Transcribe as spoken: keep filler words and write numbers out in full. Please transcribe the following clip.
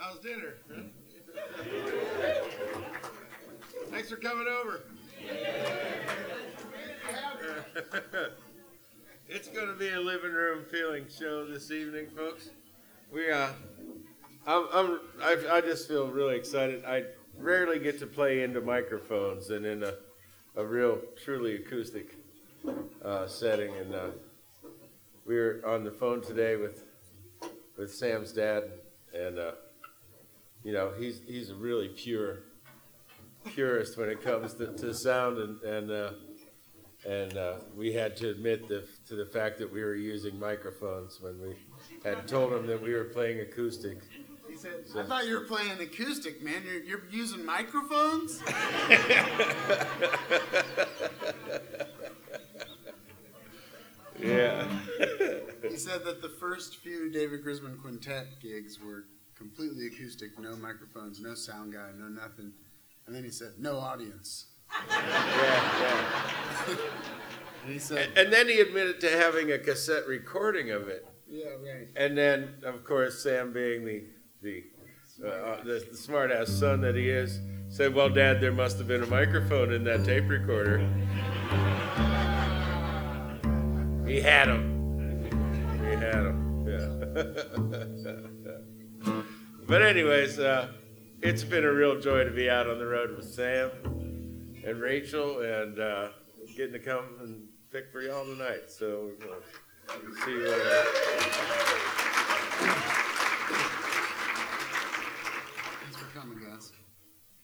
How's dinner? Thanks for coming over. It's going to be a living room feeling show this evening, folks. We, uh, I'm, I'm, I, I just feel really excited. I rarely get to play into microphones and in a, a real, truly acoustic uh, setting. And uh, we were on the phone today with with Sam's dad, and uh, you know, he's he's a really pure purist when it comes to, to sound, and and uh, and uh, we had to admit the, to the fact that we were using microphones when we had told him that we were playing acoustic. He said, so, I thought you were playing acoustic, man. You're, you're using microphones? Yeah. He said that the first few David Grisman Quintet gigs were completely acoustic, no microphones, no sound guy, no nothing. And then he said, no audience. Yeah, yeah. And he said, and, and then he admitted to having a cassette recording of it. Yeah, right. And then, of course, Sam, being the the uh, the, the smart-ass son that he is, said, "Well, Dad, there must have been a microphone in that tape recorder." He had him. He had him. Yeah. But anyways, uh, it's been a real joy to be out on the road with Sam and Rachel, and uh, getting to come and pick for y'all tonight. So we'll see you later.